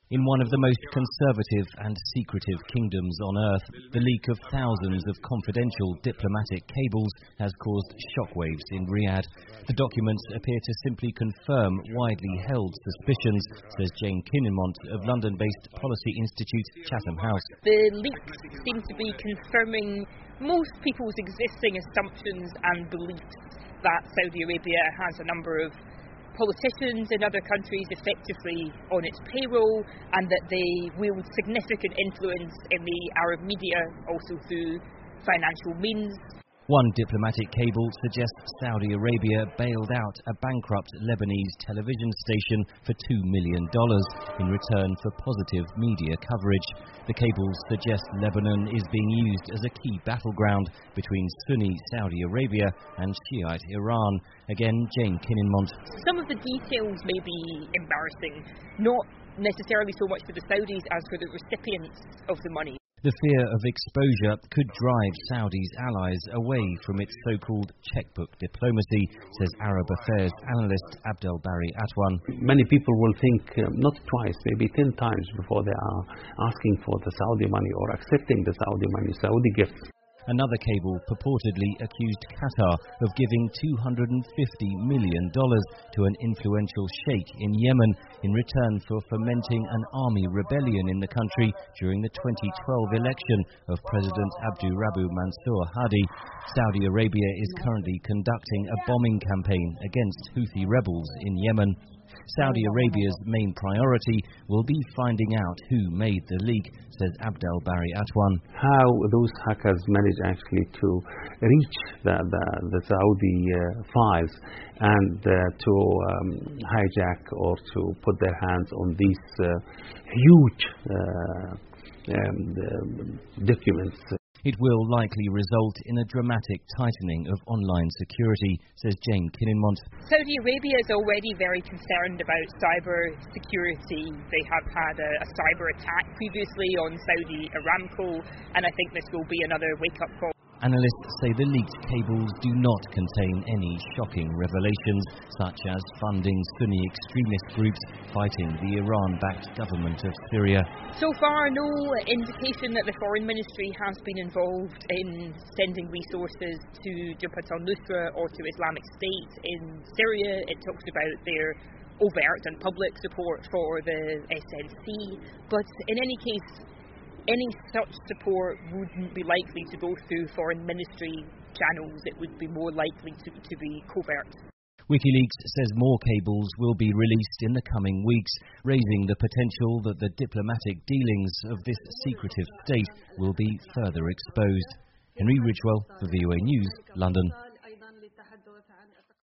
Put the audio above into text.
In one of the most conservative and secretive kingdoms on earth, the leak of thousands of confidential diplomatic cables has caused shockwaves in Riyadh. The documents appear to simply confirm widely held suspicions, says Jane Kinninmont of London-based policy institute Chatham House. The leaks seem to be confirming most people's existing assumptions and beliefs that Saudi Arabia has a number of politicians in other countries effectively on its payroll, and that they wield significant influence in the Arab media, also through financial means. One diplomatic cable suggests Saudi Arabia bailed out a bankrupt Lebanese television station for $2 million in return for positive media coverage. The cables suggest Lebanon is being used as a key battleground between Sunni Saudi Arabia and Shiite Iran. Again, Jane Kinninmont. Some of the details may be embarrassing, not necessarily so much for the Saudis as for the recipients of the money. The fear of exposure could drive Saudi's allies away from its so-called checkbook diplomacy, says Arab affairs analyst Abdel Barry Atwan. Many people will think not twice, maybe 10 times before they are asking for the Saudi money or accepting the Saudi money, Saudi gifts. Another cable purportedly accused Qatar of giving $250 million to an influential sheikh in Yemen in return for fomenting an army rebellion in the country during the 2012 election of President Abdurabu Mansour Hadi. Saudi Arabia is currently conducting a bombing campaign against Houthi rebels in Yemen. Saudi Arabia's main priority will be finding out who made the leak, says Abdel Barry Atwan. How those hackers manage actually to reach the Saudi files and to hijack or to put their hands on these huge documents. It will likely result in a dramatic tightening of online security, says Jane Kinninmont. Saudi Arabia is already very concerned about cyber security. They have had a cyber attack previously on Saudi Aramco, and I think this will be another wake-up call. Analysts say the leaked cables do not contain any shocking revelations, such as funding Sunni extremist groups fighting the Iran-backed government of Syria. So far, no indication that the Foreign Ministry has been involved in sending resources to Jabhat al-Nusra or to Islamic State in Syria. It talks about their overt and public support for the SNC, but in any case, any such support wouldn't be likely to go through Foreign Ministry channels. It would be more likely to be covert. WikiLeaks says more cables will be released in the coming weeks, raising the potential that the diplomatic dealings of this secretive state will be further exposed. Henry Ridgewell for VOA News, London.